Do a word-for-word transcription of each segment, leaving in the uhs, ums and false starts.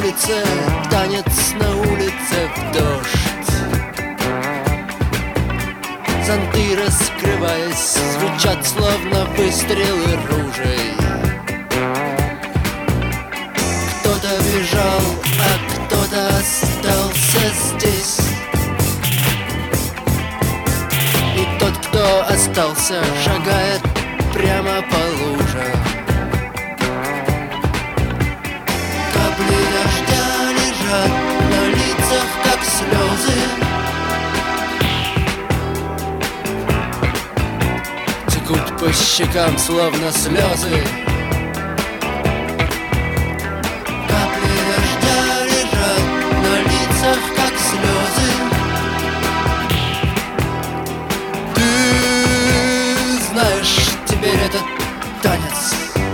улице, танец на улице в дождь. Зонты, раскрываясь, звучат словно выстрелы ружей. Кто-то бежал, а кто-то остался здесь. И тот, кто остался, шагает прямо по лужам. Капли дождя лежат на лицах, как слезы. Текут по щекам, словно слезы. Капли дождя лежат на лицах, как слезы. Ты знаешь, теперь этот танец.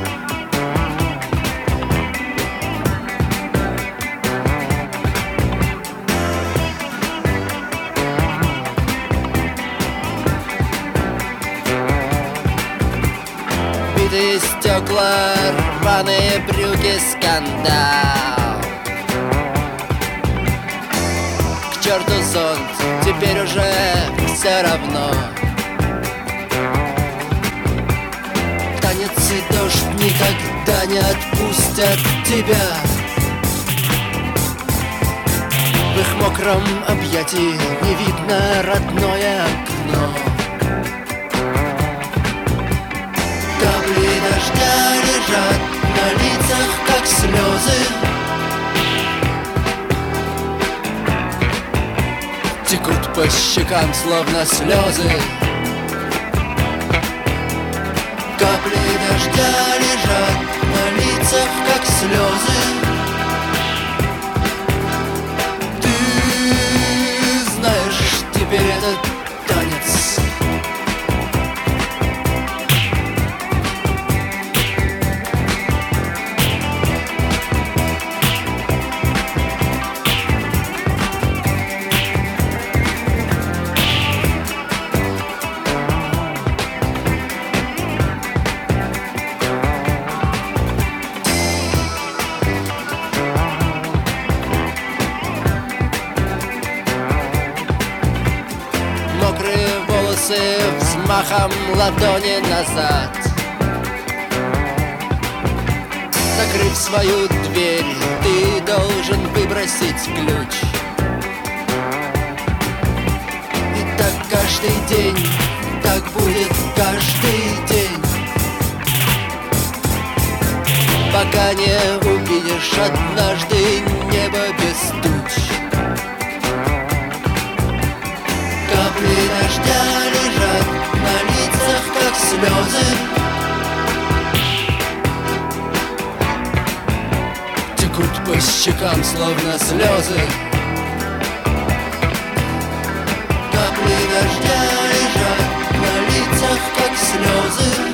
Битые стекла, рваные брюки, скандал. К черту зонт, теперь уже все равно. Танец и дождь никогда не отпустят тебя. В их мокром объятии не видно родное окно. Капли дождя лежат на лицах, как слезы. Текут по щекам, словно слезы. Капли дождя лежат на лицах, как слезы. Ты знаешь, теперь этот танец. Мокрые волосы взмахом ладони назад. Закрыв свою дверь, ты должен выбросить ключ. И так каждый день, так будет каждый день, пока не увидишь однажды небо без туч. Капли дождя лежат на лицах, как слезы. Текут по щекам, словно слезы. Капли дождя лежат на лицах, как слезы.